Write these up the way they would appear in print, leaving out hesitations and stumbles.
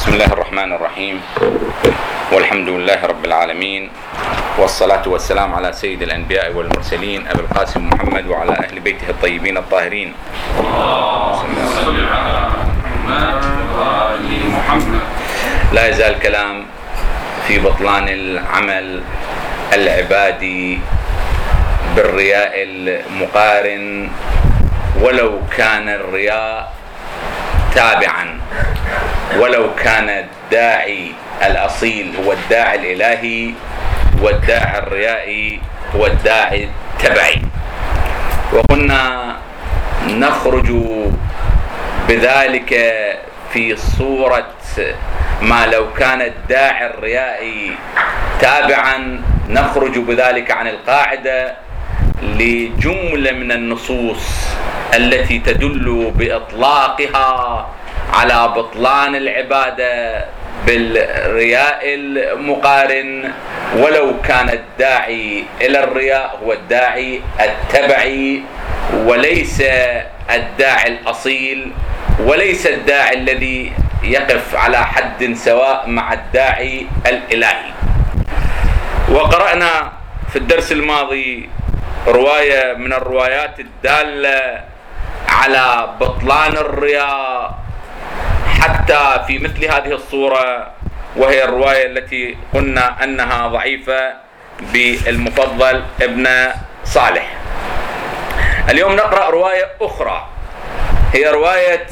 بسم الله الرحمن الرحيم، والحمد لله رب العالمين، والصلاة والسلام على سيد الأنبياء والمرسلين أبي القاسم محمد وعلى أهل بيته الطيبين الطاهرين. لا يزال الكلام في بطلان العمل العبادي بالرياء المقارن، ولو كان الرياء تابعا، ولو كان الداعي الأصيل هو الداعي الإلهي والداعي الريائي هو الداعي التبعي. وقلنا نخرج بذلك في صورة ما لو كان الداعي الريائي تابعا، نخرج بذلك عن القاعدة لجملة من النصوص التي تدل بإطلاقها على بطلان العبادة بالرياء المقارن، ولو كان الداعي إلى الرياء هو الداعي التبعي وليس الداعي الأصيل، وليس الداعي الذي يقف على حد سواء مع الداعي الإلهي. وقرأنا في الدرس الماضي رواية من الروايات الدالة على بطلان الرياء حتى في مثل هذه الصورة، وهي الرواية التي قلنا أنها ضعيفة بالمفضل ابن صالح. اليوم نقرأ رواية أخرى، هي رواية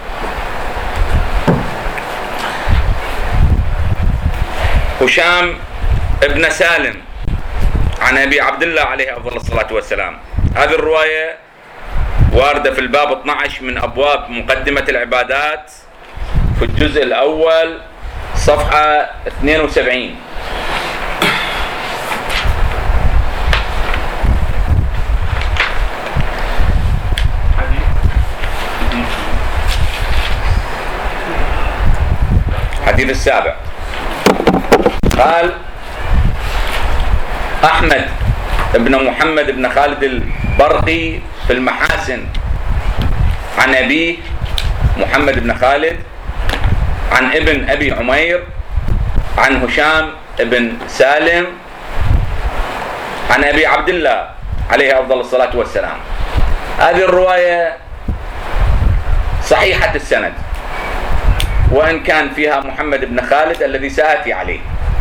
هشام ابن سالم عن أبي عبد الله عليه أفضل الصلاة والسلام. هذه الرواية واردة في الباب 12 من أبواب مقدمة العبادات في الجزء الأول صفحة 72. الحديث السابع. قال أحمد ابن محمد ابن خالد البرقي في المحاسن عن أبيه محمد بن خالد عن ابن أبي عمير عن هشام ابن سالم عن أبي عبد الله عليه أفضل الصلاة والسلام. هذه الرواية صحيحة السند، وإن كان فيها محمد بن خالد الذي سآتي عليه.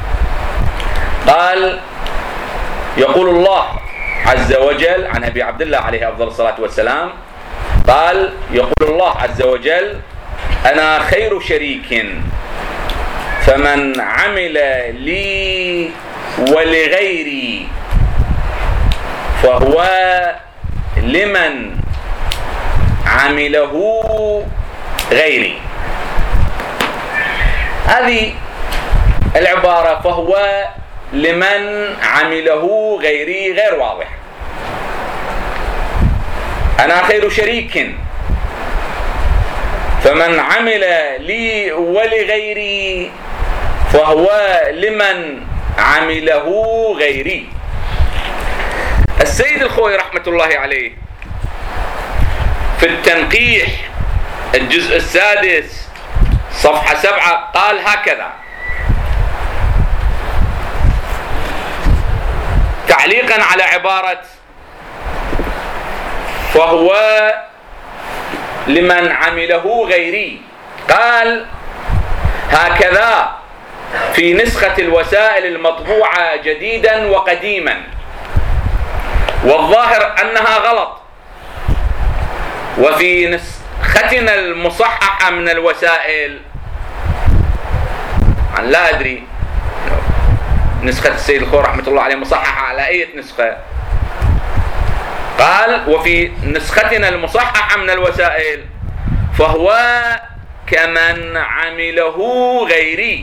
قال يقول الله عز وجل عن أبي عبد الله عليه أفضل الصلاة والسلام، قال يقول الله عز وجل: أنا خير شريك، فمن عمل لي ولغيري فهو لمن عمله غيري. هذه العبارة فهو لمن عمله غيري غير واضح. أنا خير شريك، فمن عمل لي ولغيري فهو لمن عمله غيري. السيد الخوئي رحمة الله عليه في التنقيح الجزء السادس صفحة 7 قال هكذا تعليقا على عبارة فهو لمن عمله غيري، قال هكذا في نسخة الوسائل المطبوعة جديدا وقديما، والظاهر أنها غلط، وفي نسختنا المصححة من الوسائل لا أدري نسخة السيد الخوئي رحمة الله عليه مصححة على أي نسخة. قال وفي نسختنا المصححة من الوسائل فهو كمن عمله غيري،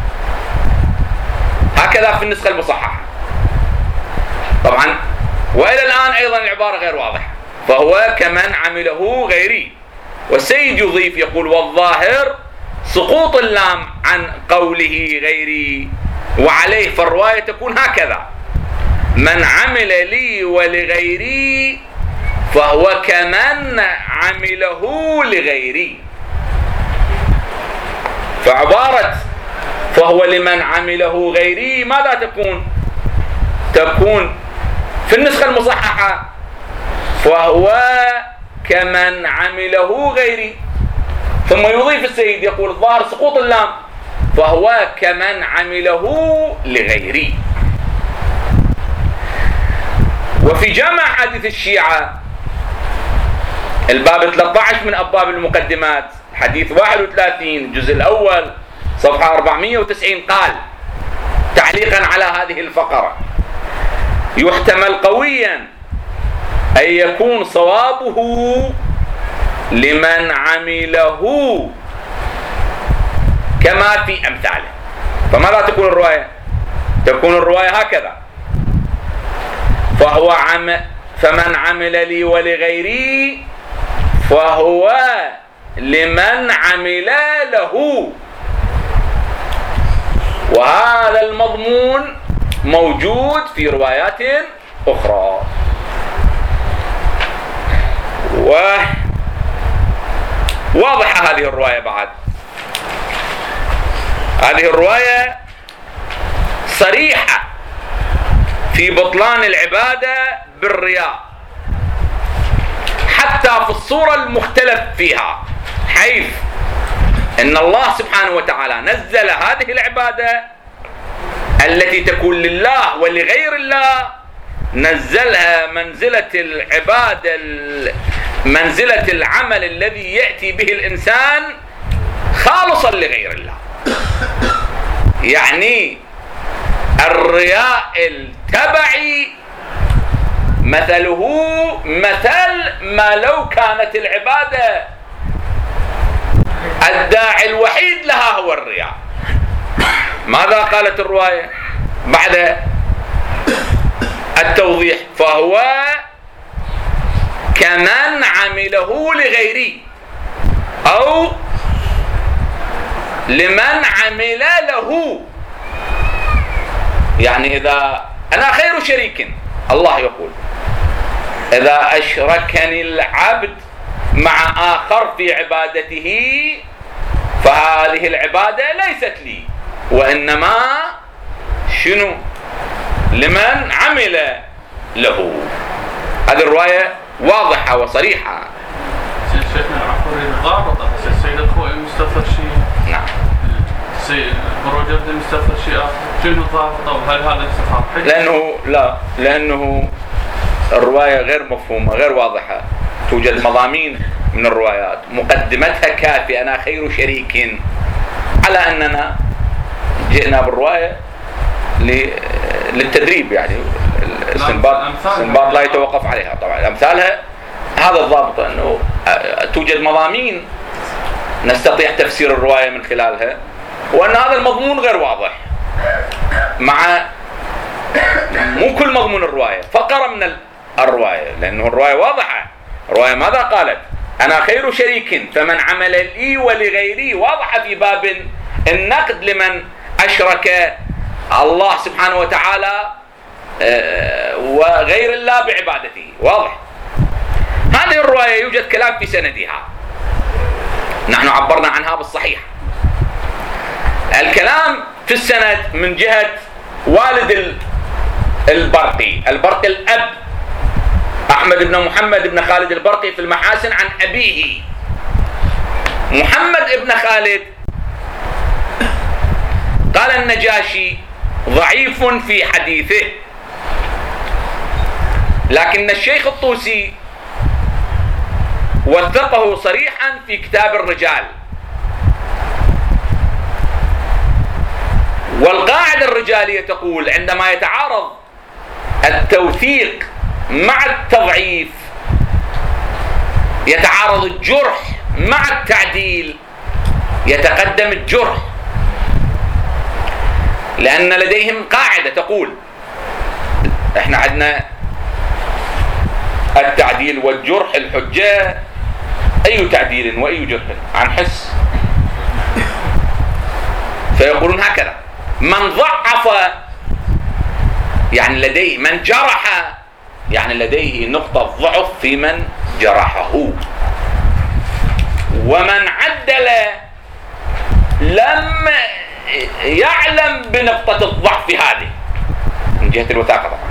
هكذا في النسخة المصححة طبعا. وإلى الآن أيضا العبارة غير واضحة، فهو كمن عمله غيري. والسيد يضيف يقول والظاهر سقوط اللام عن قوله غيري، وعليه فالرواية تكون هكذا: من عمل لي ولغيري فهو كمن عمله لغيري. فعبارة فهو لمن عمله غيري ماذا تكون؟ تكون في النسخة المصححة فهو كمن عمله غيري، ثم يضيف السيد يقول الظاهر سقوط اللام فهو كمن عمله لغيري. وفي جامع حديث الشيعة الباب 13 من أبواب المقدمات حديث 31 الجزء الأول صفحة 490 قال تعليقا على هذه الفقرة: يحتمل قويا أن يكون صوابه لمن عمله كما في أمثاله. فماذا تكون الرواية؟ تكون الرواية هكذا: فمن عمل لي ولغيري فهو لمن عمل له. وهذا المضمون موجود في روايات أخرى. وواضحة هذه الرواية بعد. هذه الرواية صريحة في بطلان العبادة بالرياء حتى في الصورة المختلف فيها، حيث إن الله سبحانه وتعالى نزل هذه العبادة التي تكون لله ولغير الله، نزلها منزلة العبادة، منزلة العمل الذي يأتي به الإنسان خالصا لغير الله. يعني الرياء التبعي مثله مثل ما لو كانت العبادة الداعي الوحيد لها هو الرياء. ماذا قالت الرواية بعد التوضيح؟ فهو كمن عمله لغيري أو لمن عمل له. يعني إذا أنا خير شريك، الله يقول إذا أشركني العبد مع آخر في عبادته فهذه العبادة ليست لي وإنما شنو؟ لمن عمل له. هذه الرواية واضحة وصريحة. شيخنا العفوري غابطة السيد الخوئي مستفر شيء، نعم السيد بروجردي مستفر شيء آخر، شنو ضابطة وهل هذا استفهام؟ لأنه الرواية غير مفهومة غير واضحة. توجد مضامين من الروايات مقدمتها كافية أنا خير شريك، على أننا جئنا بالرواية للتدريب، يعني الاستنباط لا يتوقف عليها. طبعا أمثالها هذا الضابط، أنه توجد مضامين نستطيع تفسير الرواية من خلالها، وأن هذا المضمون غير واضح، مع مو كل مضمون الرواية، فقرة من الرواية، لأنه الرواية واضحة. الرواية ماذا قالت؟ أنا خير شريك فمن عمل لي ولغيري، واضحة في باب النقد لمن أشرك الله سبحانه وتعالى وغير الله بعبادته، واضح. هذه الرواية يوجد كلام في سندها، نحن عبرنا عنها بالصحيح. الكلام في السند من جهة والد البرقي الأب أحمد بن محمد بن خالد البرقي في المحاسن عن أبيه محمد بن خالد. قال النجاشي ضعيف في حديثه، لكن الشيخ الطوسي وثقه صريحا في كتاب الرجال. والقاعدة الرجالية تقول عندما يتعارض التوثيق مع التضعيف، يتعارض الجرح مع التعديل، يتقدم الجرح، لأن لديهم قاعدة تقول احنا عندنا التعديل والجرح الحجة، أي تعديل وأي جرح عن حس، فيقولون هكذا: من ضعف يعني لديه، من جرح يعني لديه نقطة ضعف في من جرحه، ومن عدل لم يعلم بنقطة الضعف هذه من جهة الوثاقة طبعا.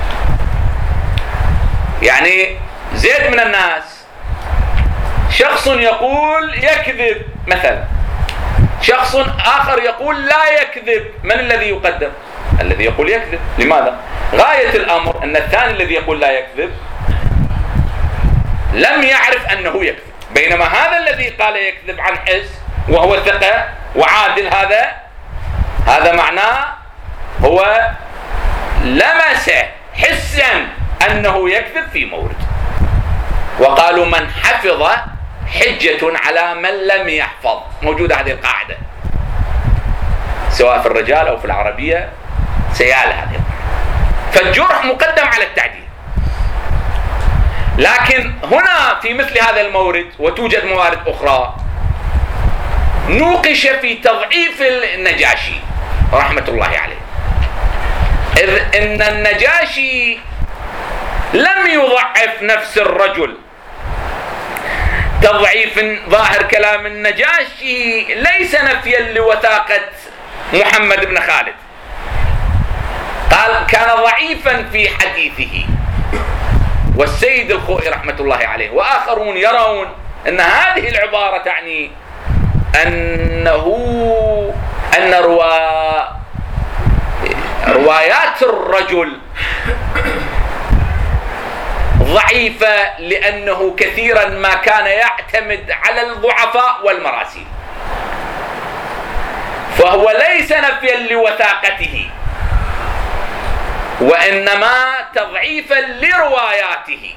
يعني زيد من الناس شخص يقول يكذب مثلا، شخص آخر يقول لا يكذب، من الذي يقدم؟ الذي يقول يكذب. لماذا؟ غاية الأمر أن الثاني الذي يقول لا يكذب لم يعرف أنه يكذب، بينما هذا الذي قال يكذب عن حس وهو ثقة وعادل، هذا معناه هو لمس حسا أنه يكذب في مورد. وقالوا من حفظ حجة على من لم يحفظ. موجودة هذه القاعدة سواء في الرجال أو في العربية سيال هذه. فالجرح مقدم على التعديل. لكن هنا في مثل هذا المورد وتوجد موارد أخرى نوقش في تضعيف النجاشي رحمة الله عليه، إذ إن النجاشي لم يضعف نفس الرجل تضعيف ظاهر كلام النجاشي ليس نفيا لوثاقة محمد بن خالد، قال كان ضعيفا في حديثه. والسيد الخوئي رحمة الله عليه وآخرون يرون أن هذه العبارة تعني أن روايات الرجل ضعيفة لأنه كثيرا ما كان يعتمد على الضعفاء والمراسيل، فهو ليس نفيا لوثاقته وإنما تضعيفا لرواياته،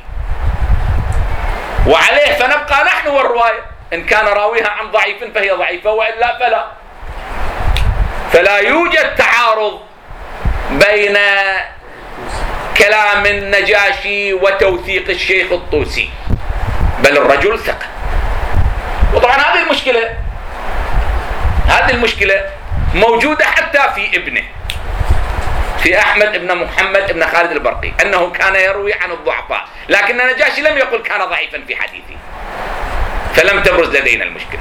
وعليه فنبقى نحن والرواية، إن كان راويها عن ضعيف فهي ضعيفة وإلا فلا يوجد تعارض بين كلام النجاشي وتوثيق الشيخ الطوسي، بل الرجل ثقة. وطبعا هذه المشكلة موجودة حتى في ابنه، في أحمد بن محمد بن خالد البرقي، أنه كان يروي عن الضعفاء، لكن النجاشي لم يقل كان ضعيفا في حديثه، فلم تبرز لدينا المشكلة.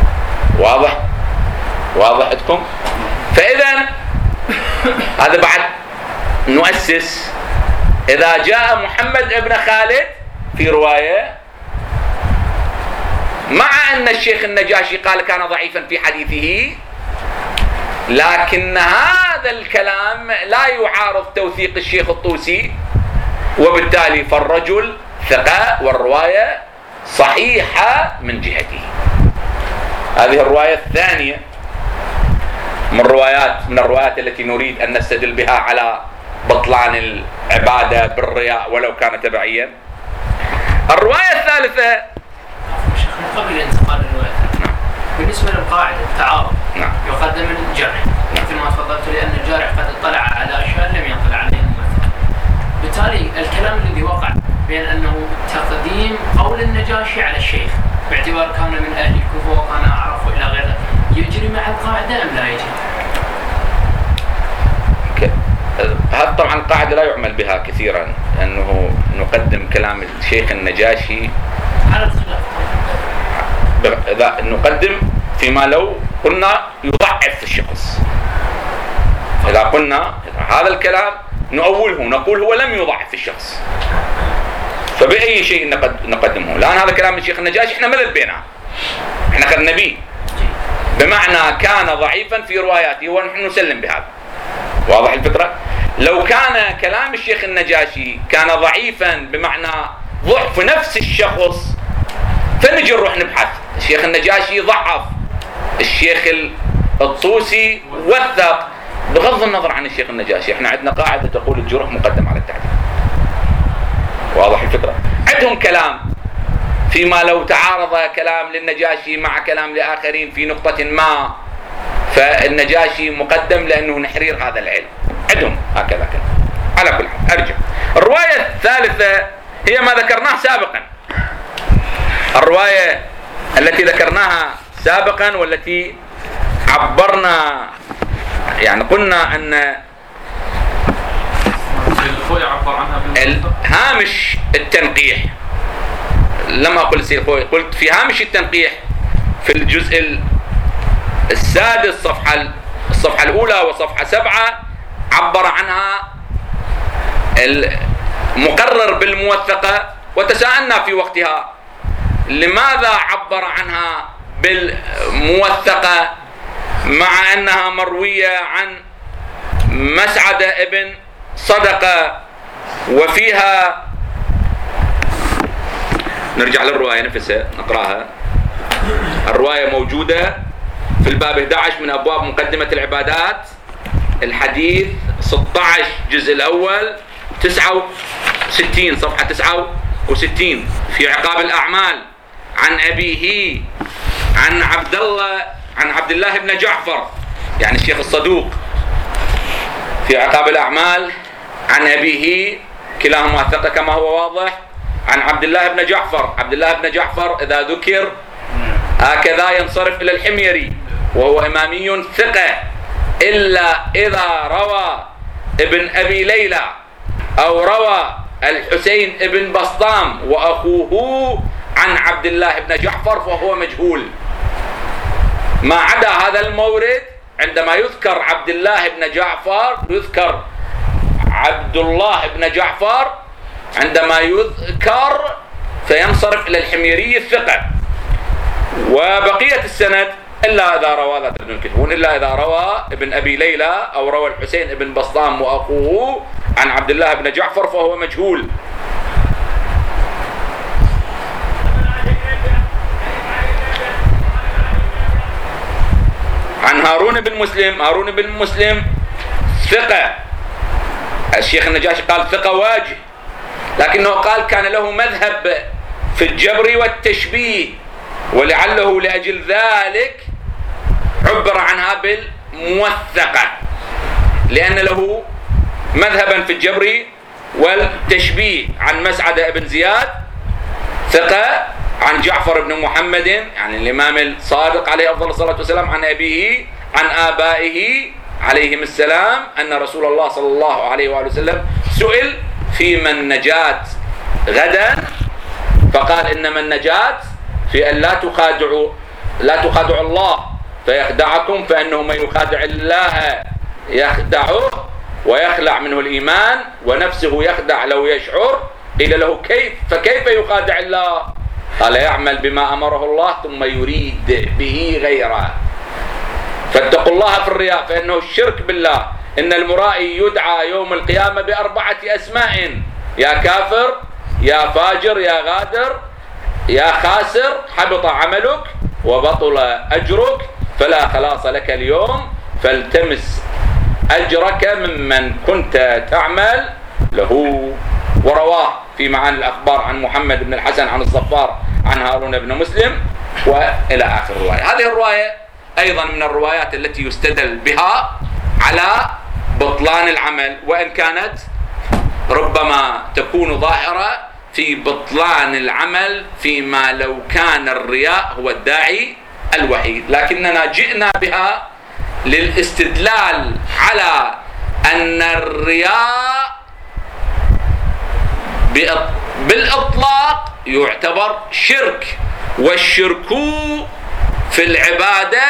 واضح عندكم؟ فإذا هذا بعد نؤسس إذا جاء محمد بن خالد في رواية مع أن الشيخ النجاشي قال كان ضعيفا في حديثه، لكن هذا الكلام لا يعارض توثيق الشيخ الطوسي، وبالتالي فالرجل ثقة والرواية صحيحة من جهته. هذه الرواية الثانية من الروايات التي نريد أن نستدل بها على بطلان العبادة بالرياء ولو كان تبعيا. الرواية الثالثة قبل انتقال الرواية، بالنسبة للقاعدة التعارض يقدم الجارح مثل ما تفضلت، لأن الجارح قد اطلع على أشياء لم يطلع عليها الممثل. بالتالي الكلام الذي وقع بين أنه تقديم قول النجاشي على الشيخ باعتبار كان من أهل الكوفة وكان أعرف إلى غيره يجري مع القاعدة أم لا يجري؟ هذا طبعا القاعدة لا يعمل بها كثيرا، أنه نقدم كلام الشيخ النجاشي على الخلاف، نقدم فيما لو قلنا يضعف الشخص. إذا قلنا هذا الكلام نؤوله، نقول هو لم يضعف الشخص، فبأي شيء نقدمه. لأن هذا كلام الشيخ النجاشي احنا ملل بينه، احنا خذنا به بمعنى كان ضعيفا في رواياته ونحن نسلم بهذا. واضح الفكرة؟ لو كان كلام الشيخ النجاشي كان ضعيفا بمعنى ضعف نفس الشخص فنجي نروح نبحث. الشيخ النجاشي ضعف، الشيخ الطوسي وثق، بغض النظر عن الشيخ النجاشي احنا عندنا قاعدة تقول الجرح مقدم على التعديل. واضح الفكرة؟ عندهم كلام فيما لو تعارض كلام للنجاشي مع كلام لآخرين في نقطة ما فالنجاشي مقدم لأنه نحرير هذا العلم، عندهم هكذا كان. على كل حال أرجع. الرواية الثالثة هي ما ذكرناه سابقا، الرواية التي ذكرناها سابقا والتي عبرنا، يعني قلنا أن هامش التنقيح، لما أقول السيد خوي قلت في هامش التنقيح في الجزء السادس الصفحة الأولى وصفحة 7 عبر عنها المقرر بالموثقة، وتساءلنا في وقتها لماذا عبر عنها بالموثقة مع أنها مروية عن مسعد ابن صدقة وفيها. نرجع للرواية نفسها نقراها. الرواية موجودة في الباب 11 من أبواب مقدمة العبادات، الحديث 16 جزء الأول 69 صفحة 69 في عقاب الأعمال عن أبيه عن عبد الله بن جعفر، يعني الشيخ الصدوق، في عقاب الأعمال عن أبيه، كلاهما ثقة كما هو واضح، عن عبد الله بن جعفر. عبد الله بن جعفر إذا ذكر هكذا ينصرف إلى الحميري، وهو إمامي ثقة، إلا إذا روى ابن أبي ليلى أو روى الحسين ابن بسطام وأخوه عن عبد الله بن جعفر فهو مجهول. ما عدا هذا المورد عندما يذكر عبد الله بن جعفر يذكر عبد الله بن جعفر، عندما يذكر فينصرف إلى الحميري الثقة. وبقية السند إلا إذا روى ذات ابن الكتبون، إلا إذا روى ابن أبي ليلى أو روى الحسين ابن بسطام وأخوه عن عبد الله بن جعفر فهو مجهول. عن هارون بن مسلم ثقة. الشيخ النجاشي قال ثقة واجه، لكنه قال كان له مذهب في الجبر والتشبيه، ولعله لأجل ذلك عبر عنها بالموثقة، لأن له مذهبا في الجبر والتشبيه. عن مسعد بن زياد ثقة، عن جعفر بن محمد يعني الإمام الصادق عليه أفضل الصلاة والسلام، عن أبيه عن آبائه عليهم السلام أن رسول الله صلى الله عليه وآله وسلم سئل فيما النجاة غدا، فقال إنما النجاة في أن لا تخادعوا الله فيخدعكم، فإنه من يخادع الله يخدعه ويخلع منه الإيمان ونفسه يخدع لو يشعر. قيل له كيف؟ فكيف يخادع الله؟ قال يعمل بما أمره الله ثم يريد به غيره. فاتقوا الله في الرياء فإنه الشرك بالله. إن المرائي يدعى يوم القيامة ب4 أسماء: يا كافر، يا فاجر، يا غادر، يا خاسر، حبط عملك وبطل أجرك، فلا خلاص لك اليوم، فالتمس أجرك ممن كنت تعمل له. ورواه في معاني الأخبار عن محمد بن الحسن عن الصفار عن هارون بن مسلم وإلى آخر الرواية. هذه الرواية أيضا من الروايات التي يستدل بها على بطلان العمل، وإن كانت ربما تكون ظاهرة في بطلان العمل فيما لو كان الرياء هو الداعي الوحيد، لكننا جئنا بها للاستدلال على أن الرياء بالإطلاق يعتبر شرك، والشرك في العبادة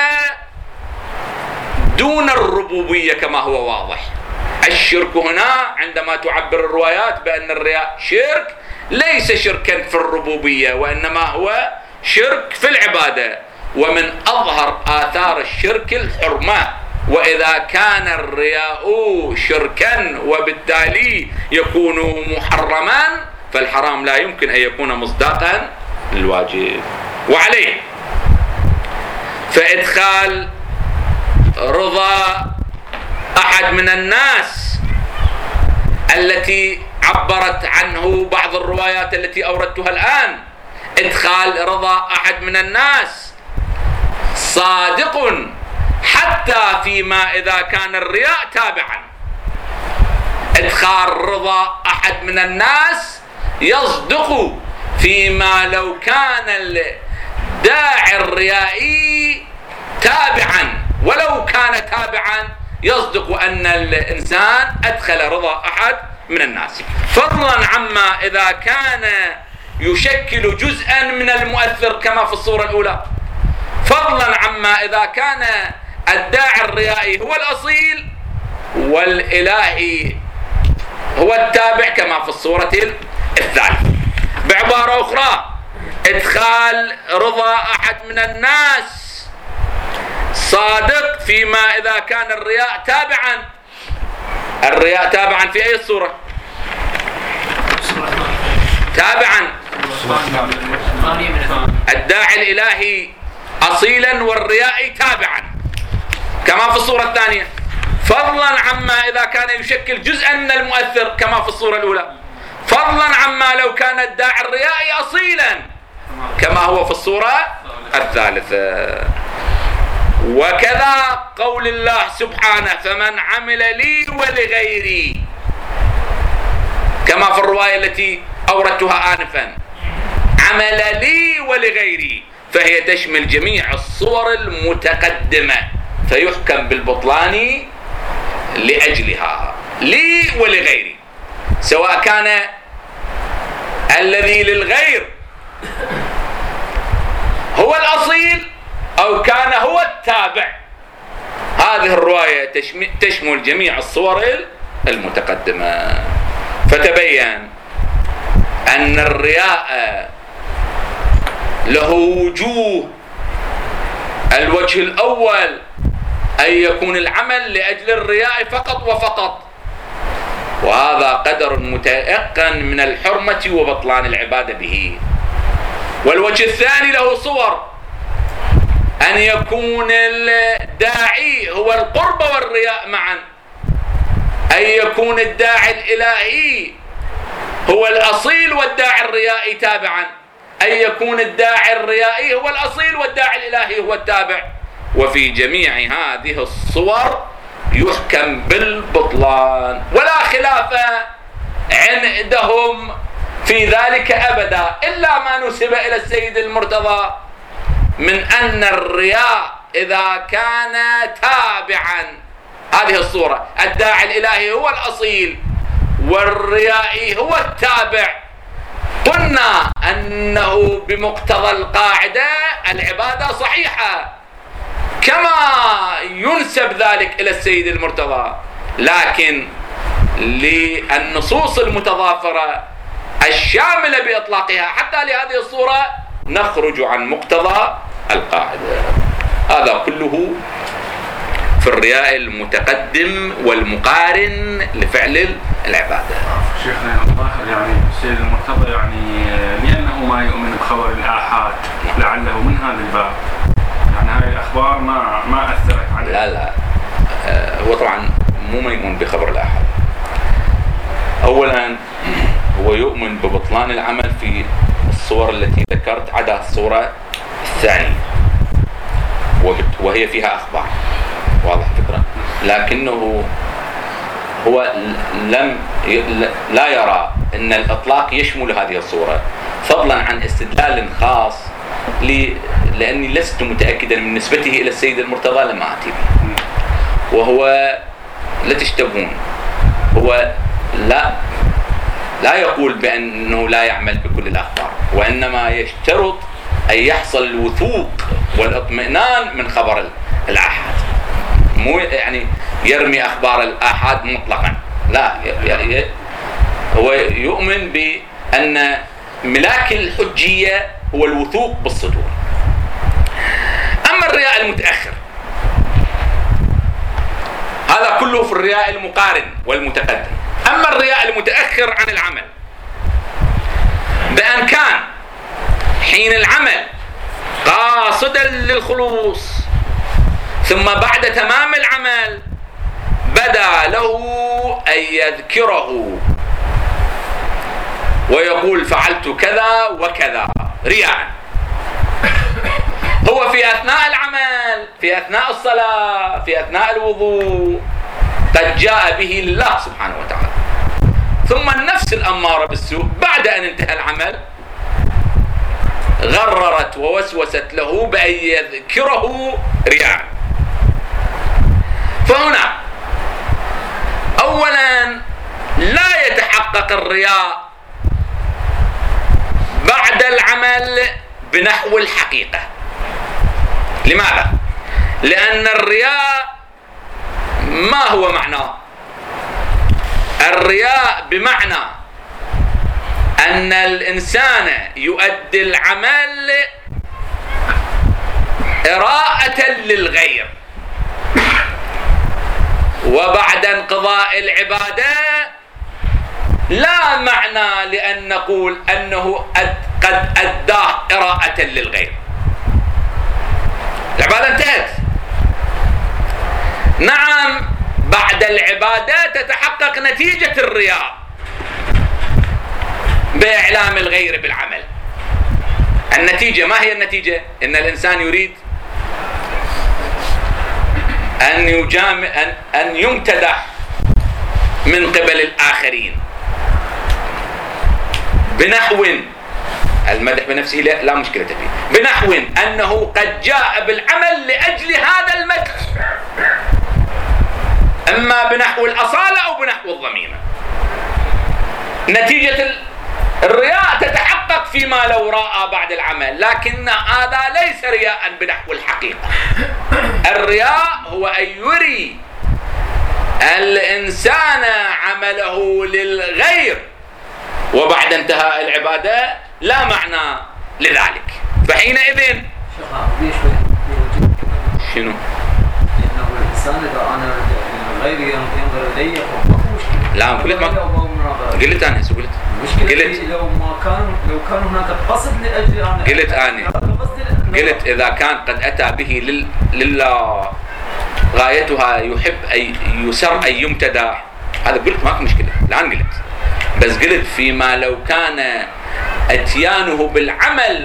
دون الربوبية كما هو واضح. الشرك هنا عندما تعبر الروايات بأن الرياء شرك ليس شركا في الربوبية، وإنما هو شرك في العبادة. ومن أظهر آثار الشرك الحرمة، وإذا كان الرياء شركا وبالتالي يكون محرما، فالحرام لا يمكن أن يكون مصداقا للواجب. وعليه فإدخال رضا أحد من الناس التي عبرت عنه بعض الروايات التي أوردتها الآن، إدخال رضا أحد من الناس صادق حتى فيما إذا كان الرياء تابعا. إدخال رضا أحد من الناس يصدق فيما لو كان الداعي الريائي تابعا، ولو كان تابعا يصدق أن الإنسان أدخل رضا أحد من الناس، فضلا عما إذا كان يشكل جزءا من المؤثر كما في الصورة الأولى، فضلا عما إذا كان الداعي الريائي هو الأصيل والإلهي هو التابع كما في الصورة الثالثة. بعبارة أخرى، إدخال رضا أحد من الناس صادق فيما إذا كان الرياء تابعا. الرياء تابعا في أي صورة؟ تابعا. الداعي الإلهي أصيلا والرياء تابعا كما في الصورة الثانية، فضلا عما إذا كان يشكل جزءا من المؤثر كما في الصورة الأولى، فضلا عما لو كان الداعي الريائي أصيلا كما هو في الصورة الثالثة. وكذا قول الله سبحانه: فمن عمل لي ولغيري، كما في الرواية التي أوردتها آنفا، عمل لي ولغيري، فهي تشمل جميع الصور المتقدمة فيحكم بالبطلان لأجلها، لي ولغيري، سواء كان الذي للغير هو الأصيل أو كان هو التابع. هذه الرواية تشمل جميع الصور المتقدمة. فتبين أن الرياء له وجوه. الوجه الأول أن يكون العمل لأجل الرياء فقط وفقط، وهذا قدر متيقن من الحرمة وبطلان العبادة به. والوجه الثاني له صور، أن يكون الداعي هو القرب والرياء معا، أن يكون الداعي الإلهي هو الأصيل والداعي الريائي تابعا، أن يكون الداعي الريائي هو الأصيل والداعي الإلهي هو التابع. وفي جميع هذه الصور يحكم بالبطلان، ولا خلاف عندهم في ذلك أبدا، إلا ما نسب إلى السيد المرتضى من أن الرياء إذا كان تابعا، هذه الصورة، الداعي الإلهي هو الأصيل والريائي هو التابع، قلنا أنه بمقتضى القاعدة العبادة صحيحة كما ينسب ذلك إلى السيد المرتضى، لكن للنصوص المتضافرة الشاملة بإطلاقها حتى لهذه الصورة نخرج عن مقتضى القاعدة. هذا كله في الرياء المتقدم والمقارن لفعل العبادة. شيخنا الظاهر يعني السيد المرتضى يعني لأنه ما يؤمن بخبر الآحاد لعله من هذا الباب، يعني هاي الأخبار ما أثرت عليه. لا هو طبعا مو ما يؤمن بخبر الآحاد. أولا هو يؤمن ببطلان العمل في الصور التي ذكرت عدا الصورة الثانية وهي فيها أخبار، واضح الفكرة، لكنه هو لا يرى أن الإطلاق يشمل هذه الصورة، فضلا عن استدلال خاص لأني لست متأكدا من نسبته إلى السيد المرتضى لما أتي به، وهو لا تشتبهون، هو لا يقول بأنه لا يعمل بكل الأخبار، وإنما يشترط أن يحصل الوثوق والاطمئنان من خبر الآحاد، مو يعني يرمي أخبار الآحاد مطلقا، لا، هو يؤمن بأن ملاك الحجية هو الوثوق بالصدور. أما الرياء المتأخر هذا كله في الرياء المقارن والمتقدم. أما الرياء المتأخر عن العمل بأن كان حين العمل قاصدا للخلوص، ثم بعد تمام العمل بدا له أن يذكره ويقول فعلت كذا وكذا رياء، هو في أثناء العمل، في أثناء الصلاة، في أثناء الوضوء قد جاء به لله سبحانه وتعالى، ثم النفس الأمارة بالسوء بعد أن انتهى العمل غررت ووسوست له بأن يذكره رياء. فهنا أولا لا يتحقق الرياء بعد العمل بنحو الحقيقة. لماذا؟ لأن الرياء ما هو معناه؟ الرياء بمعنى أن الإنسان يؤدي العمل إراءة للغير، وبعد انقضاء العبادة لا معنى لأن نقول أنه قد أداه إراءة للغير. العبادة انتهت. نعم، بعد العبادة تتحقق نتيجة الرياء بإعلام الغير بالعمل. النتيجة ما هي النتيجة؟ إن الإنسان يريد أن يمتدح من قبل الآخرين بنحو، المدح بنفسه لا مشكلة فيه، بنحو أنه قد جاء بالعمل لأجل هذا المدح، إما بنحو الأصالة أو بنحو الضميمة. نتيجة الرياء تتحقق فيما لو رأى بعد العمل، لكن هذا ليس رياء بنحو الحقيقة. الرياء هو أن يري الإنسان عمله للغير وبعد انتهاء العبادة لا معنى لذلك. فحينئذ شنو؟ لأنه الإنسان إذا أنا الغير ينظر إلي لا قلت أنا قلت لو كان هناك قصد لأجل أنا قلت إذا كان قد أتى به لله غايتها يحب أن يسر أن يمتدح، هذا قلت ماكو مشكلة، الآن قلت، بس قلت فيما لو كان أتيانه بالعمل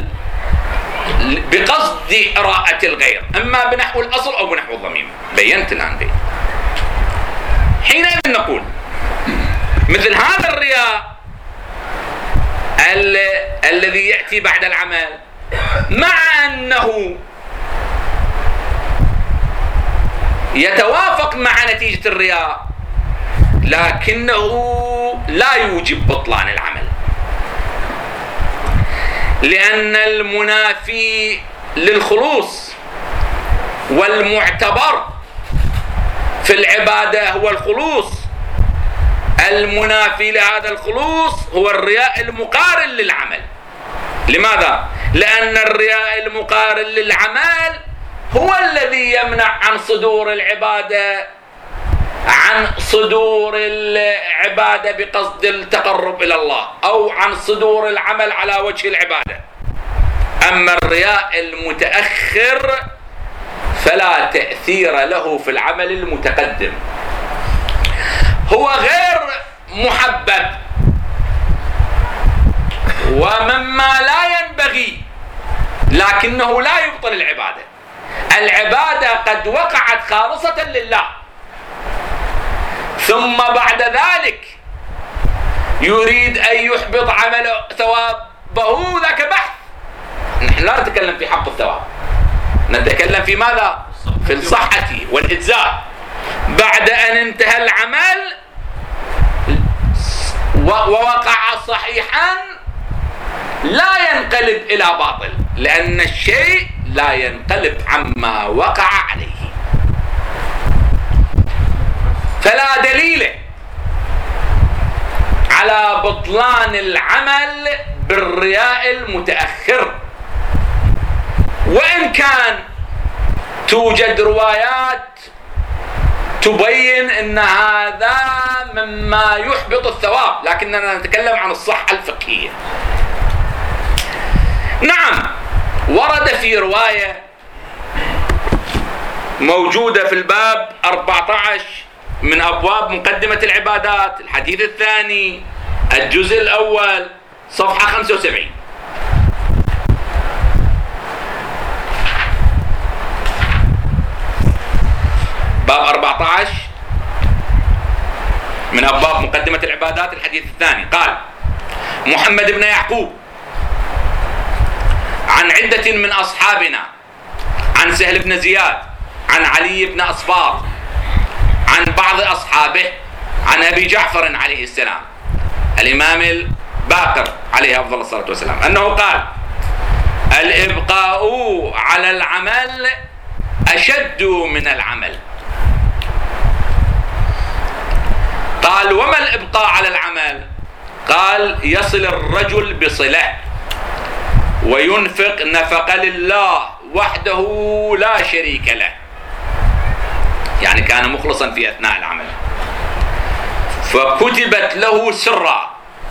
بقصد إراءة الغير، إما بنحو الأصل أو بنحو الضميمة. بينت الآن دي. حينئذ نقول مثل هذا الرياء الذي يأتي بعد العمل، مع أنه يتوافق مع نتيجة الرياء، لكنه لا يوجب بطلان العمل، لأن المنافي للخلوص والمعتبر في العبادة هو الخلوص، المنافي لهذا الخلوص هو الرياء المقارن للعمل. لماذا؟ لأن الرياء المقارن للعمل هو الذي يمنع عن صدور العبادة، عن صدور العبادة بقصد التقرب إلى الله، أو عن صدور العمل على وجه العبادة. أما الرياء المتأخر فلا تأثير له في العمل المتقدم، هو غير محبب ومما لا ينبغي، لكنه لا يبطل العبادة. العبادة قد وقعت خالصة لله، ثم بعد ذلك يريد أن يحبط عمله ثوابه، ذاك بحث. نحن لا نتكلم في حق الثواب، نتكلم في ماذا؟ في الصحة والإجزاء. بعد أن انتهى العمل ووقع صحيحا لا ينقلب إلى باطل، لأن الشيء لا ينقلب عما وقع عليه. فلا دليل على بطلان العمل بالرياء المتأخر، وإن كان توجد روايات تبين أن هذا مما يحبط الثواب، لكننا نتكلم عن الصحة الفقهية. نعم، ورد في رواية موجودة في الباب 14 من أبواب مقدمة العبادات، الحديث الثاني، الجزء الأول، صفحة 75. باب 14 من أبواب مقدمة العبادات، الحديث الثاني، قال: محمد بن يعقوب عن عدة من أصحابنا، عن سهل بن زياد، عن علي بن أصفار، عن بعض أصحابه، عن أبي جعفر عليه السلام الإمام الباقر عليه أفضل الصلاة والسلام، أنه قال: الإبقاء على العمل أشد من العمل. قال وما الإبقاء على العمل؟ قال يصل الرجل بصلة وينفق نفقة لله وحده لا شريك له، يعني كان مخلصا في أثناء العمل، فكتبت له سرا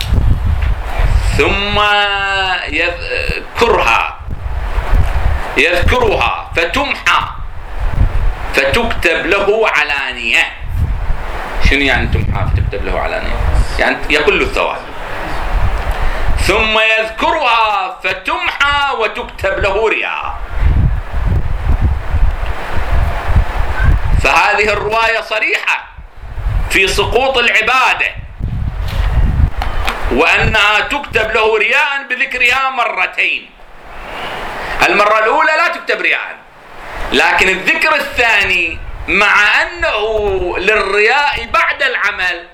ثم يذكرها فتمحى فتكتب له علانية. شنو يعني تمحى فتكتب له علانية؟ يعني يقل الثواب. ثم يذكرها فتمحى وتكتب له رياء. فهذه الرواية صريحة في سقوط العبادة، وأنها تكتب له رياء بذكرها مرتين. المرة الأولى لا تكتب رياء، لكن الذكر الثاني مع أنه للرياء بعد العمل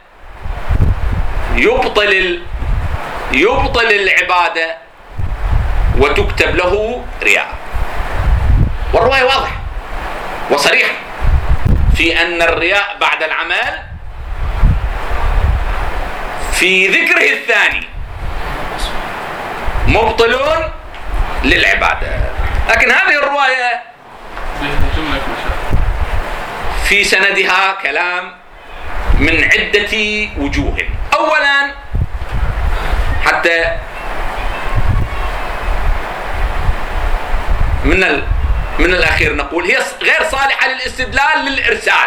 يبطل العبادة وتكتب له رياء. والرواية واضحة وصريحة في أن الرياء بعد العمل في ذكره الثاني مبطل للعبادة. لكن هذه الرواية في سندها كلام من عدة وجوه. أولا حتى من الأخير نقول هي غير صالحة للاستدلال للإرسال،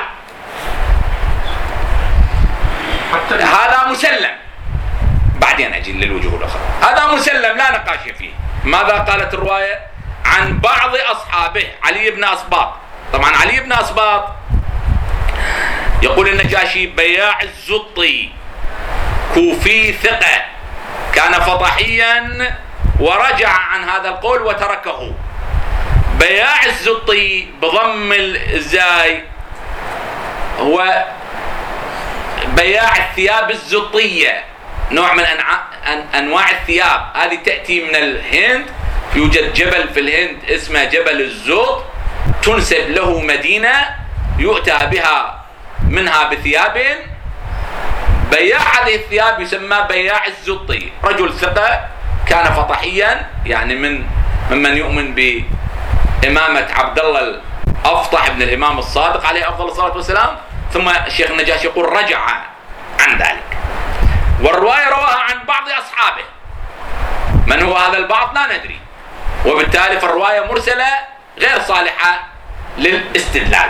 هذا مسلم. بعدين أجي للوجوه الأخرى، هذا مسلم لا نقاش فيه. ماذا قالت الرواية؟ عن بعض أصحابه علي بن أصباط. طبعا علي بن أصباط يقول النجاشي بياع الزطي كوفي ثقة كان فطحيا ورجع عن هذا القول وتركه. بياع الزطي بضم الزاي هو بياع الثياب الزطية، نوع من أنواع الثياب. هذه تأتي من الهند، يوجد جبل في الهند اسمه جبل الزوط، تنسب له مدينة يؤتى بها منها بثياب. بياع هذه الثياب يسمى بياع الزطي، رجل ثقة كان فطحيا، يعني ممن يؤمن بإمامة عبد الله الأفطح ابن الإمام الصادق عليه أفضل الصلاة والسلام. ثم الشيخ النجاشي يقول رجع عن ذلك. والرواية رواها عن بعض أصحابه، من هو هذا البعض لا ندري، وبالتالي فالرواية مرسلة غير صالحة للاستدلال.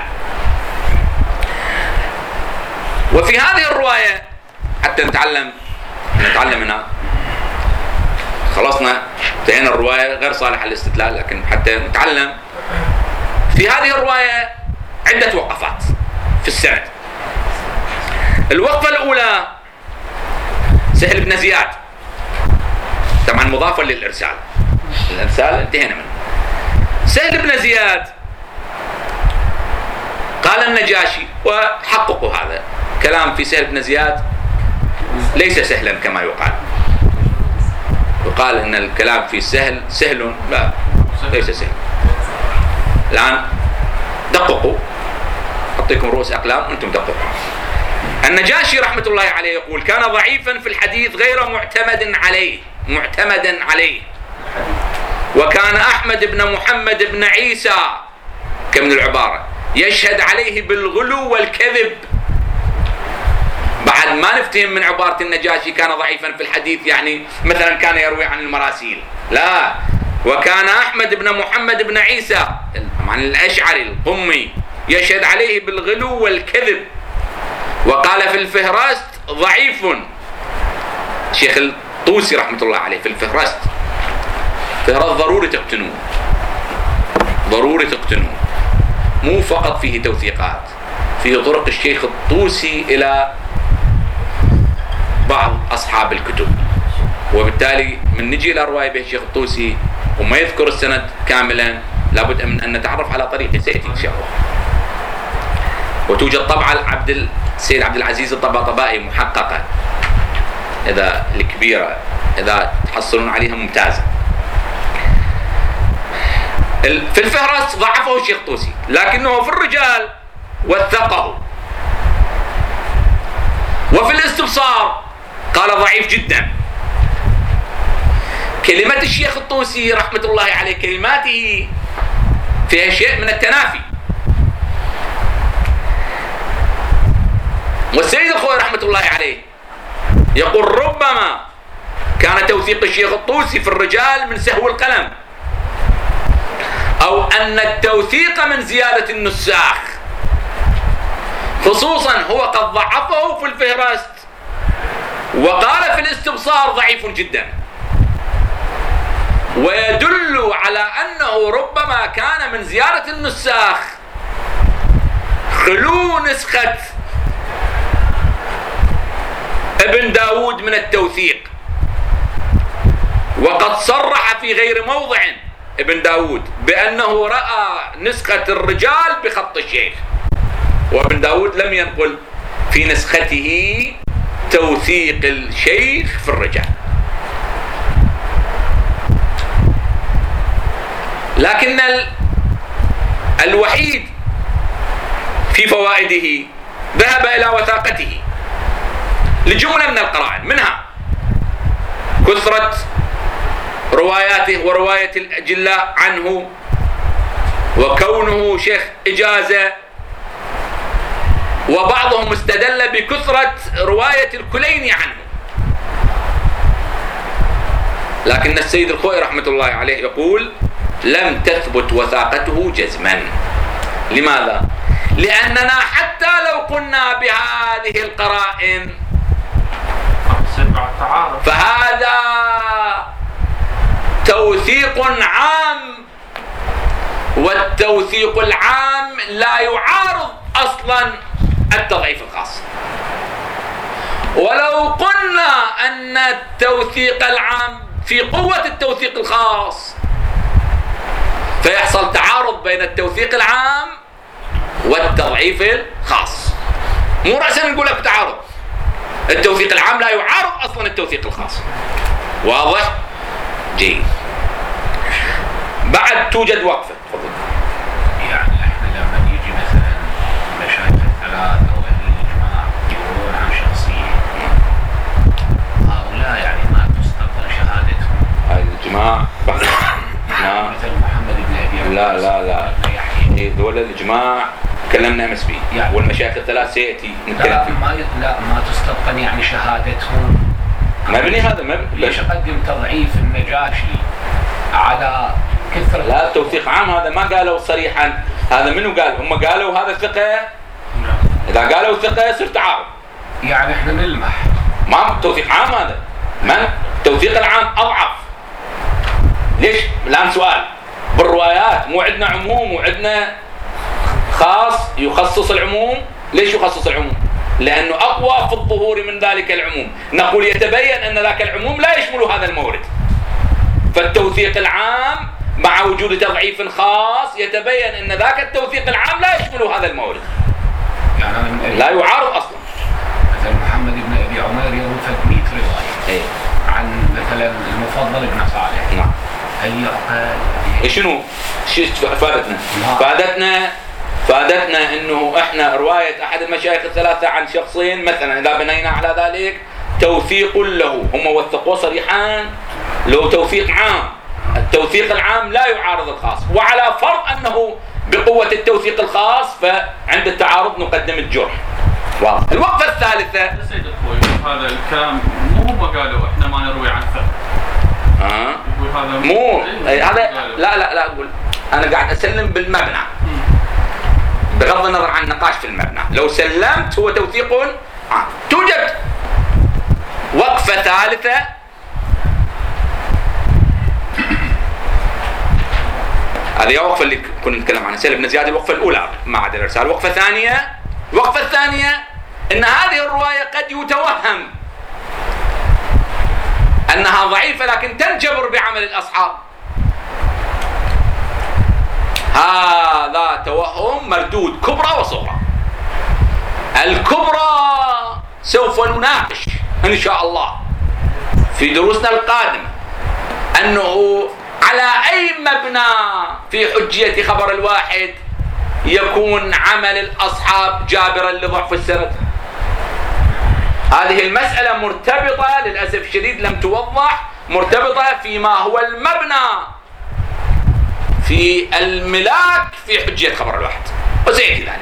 وفي هذه الرواية حتى نتعلم منها، خلصنا انتهينا الرواية غير صالحة للاستدلال، لكن حتى نتعلم في هذه الرواية عدة وقفات في السند. الوقفة الأولى سهل بن زياد، طبعا مضافا للإرسال، الإرسال انتهينا منه. سهل بن زياد قال النجاشي، وحققوا هذا كلام في سهل بن زياد ليس سهلا كما يقال ان الكلام في سهل، لا ليس سهل. الآن دققوا، أعطيكم رؤوس أقلام أنتم دققوا. النجاشي رحمة الله عليه يقول كان ضعيفا في الحديث غير معتمد عليه، وكان أحمد بن محمد بن عيسى كمن العبارة يشهد عليه بالغلو والكذب. بعد ما نفتهم من عبارة النجاشي كان ضعيفا في الحديث يعني مثلا كان يروي عن المراسيل، لا، وكان أحمد بن محمد بن عيسى عن الأشعري القمي يشهد عليه بالغلو والكذب. وقال في الفهرست ضعيف، شيخ الطوسي رحمة الله عليه في الفهرست، فهرست ضروري تقتنوه، مو فقط فيه توثيقات، فيه طرق الشيخ الطوسي إلى بعض أصحاب الكتب. وبالتالي من نجي إلى رواية به الشيخ الطوسي وما يذكر السند كاملا لابد من أن نتعرف على طريقه، سيأتي إن شاء الله. وتوجد طبعة السيد عبد العزيز الطباطبائي محققة، إذا الكبيرة إذا تحصلون عليها ممتازة. في الفهرس ضعفه الشيخ طوسي، لكنه في الرجال وثقه. وفي الاستبصار قال ضعيف جدا. كلمة الشيخ الطوسي رحمة الله عليه كلماته فيها شيء من التنافي. والسيد الخوئي رحمة الله عليه يقول ربما كان توثيق الشيخ الطوسي في الرجال من سهو القلم، أو أن التوثيق من زيادة النساخ، خصوصا هو قد ضعفه في الفهرست وقال في الاستبصار ضعيف جدا، ويدل على أنه ربما كان من زيادة النساخ خلو نسخة ابن داود من التوثيق. وقد صرح في غير موضع ابن داود بأنه رأى نسخة الرجال بخط الشيخ، وابن داود لم ينقل في نسخته توثيق الشيخ في الرجال. لكن الوحيد في فوائده ذهب إلى وثاقته لجملة من القرائن، منها كثرة رواياته ورواية الأجلاء عنه، وكونه شيخ إجازة، وبعضهم استدل بكثرة رواية الكليني عنه. لكن السيد الخوئي رحمة الله عليه يقول لم تثبت وثاقته جزما. لماذا؟ لأننا حتى لو قلنا بهذه القرائن فهذا توثيق عام، والتوثيق العام لا يعارض أصلا التضعيف الخاص. ولو قلنا أن التوثيق العام في قوة التوثيق الخاص فيحصل تعارض بين التوثيق العام والتضعيف الخاص. مو رأسا نقول لك تعارض، التوثيق العام لا يعارض أصلا التوثيق الخاص. واضح؟ جيد. بعد توجد وقفة. تفضل. يعني احنا لما يجي مثلا مشايخ الثلاث او اهل الاجماع يقولون عن شخصيه هؤلاء يعني ما تستقبل شهادتهم. اهل الاجماع مثل محمد بن ابي لا دول الاجماع تكلمنا امس فيه يعني، والمشايخ الثلاث سياتي نتكلم فيه. ما تستبطن يعني شهادتهم. مبني هذا ليش اقدم تضعيف النجاشي على كثرة؟ لا توثيق عام هذا ما قالوا صريحا. هذا منو قال؟ هم قالوا هذا ثقة. إذا قالوا ثقة يصير تعارض. يعني احنا نلمح ما توثيق عام هذا. من التوثيق العام أضعف. ليش؟ الآن سؤال بالروايات مو عندنا عموم وعندنا خاص يخصص العموم. ليش يخصص العموم؟ لأنه أقوى في الظهور من ذلك العموم. نقول يتبين أن ذاك العموم لا يشمل هذا المورد، فالتوثيق العام مع وجود تضعيف خاص يتبين أن ذاك التوثيق العام لا يشمل هذا المورد، يعني لا يعارض أصلا. مثل محمد بن أبي عمير يروي 100 رواية عن مثلا المفضل بن صالح. نعم. هل يعقل؟ شنو فادتنا انه احنا روايه احد المشايخ الثلاثه عن شخصين مثلا، اذا بنينا على ذلك توثيق له، هم وثقوه صريحان لو توثيق عام. التوثيق العام لا يعارض الخاص، وعلى فرض انه بقوه التوثيق الخاص فعند التعارض نقدم الجرح. واضح. الوقفه الثالثه سيد الخوئي هذا الكلام مو هم قالوا احنا ما نروي عن ثقه. يقول هذا مو هذا لا اقول انا قاعد اسلم بالمبنى بغض النظر عن النقاش في المبنى. لو سلمت هو توثيق عام. توجد وقفة ثالثة هذه وقفة اللي كنا نتكلم عنها سهل بن زياد، الوقفة الأولى ما عدا الإرسال. الوقفة الثانية أن هذه الرواية قد يتوهم أنها ضعيفة لكن تنجبر بعمل الأصحاب. هذا توهم مردود كبرى وصغرى. الكبرى سوف نناقش إن شاء الله في دروسنا القادمة أنه على أي مبنى في حجية خبر الواحد يكون عمل الأصحاب جابرا لضعف السند؟ هذه المسألة مرتبطة للأسف الشديد لم توضح، مرتبطة فيما هو المبنى في الملاك في حجية خبر الواحد، وسيأتي ذلك.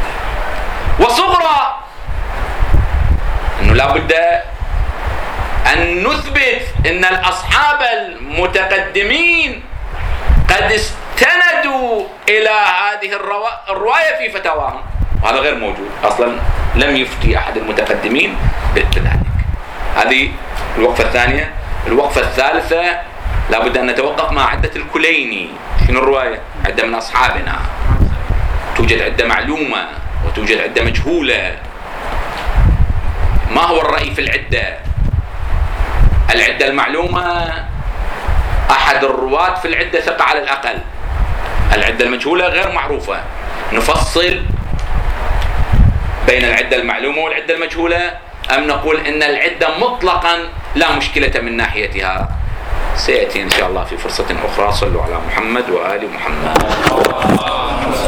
وصغرى أنه لا بد أن نثبت أن الأصحاب المتقدمين قد استندوا إلى هذه الرواية في فتاواهم، وهذا غير موجود أصلا، لم يفتي أحد المتقدمين بذلك. هذه الوقفة الثانية. الوقفة الثالثة لا بد أن نتوقف مع عدة الكليني. شنو الرواية؟ عدة من أصحابنا، توجد عدة معلومة وتوجد عدة مجهولة. ما هو الرأي في العدة؟ العدة المعلومة أحد الرواة في العدة ثقة على الأقل، العدة المجهولة غير معروفة. نفصل بين العدة المعلومة والعدة المجهولة، أم نقول إن العدة مطلقا لا مشكلة من ناحيتها؟ سيأتي إن شاء الله في فرصة أخرى. صلوا على محمد وآل محمد.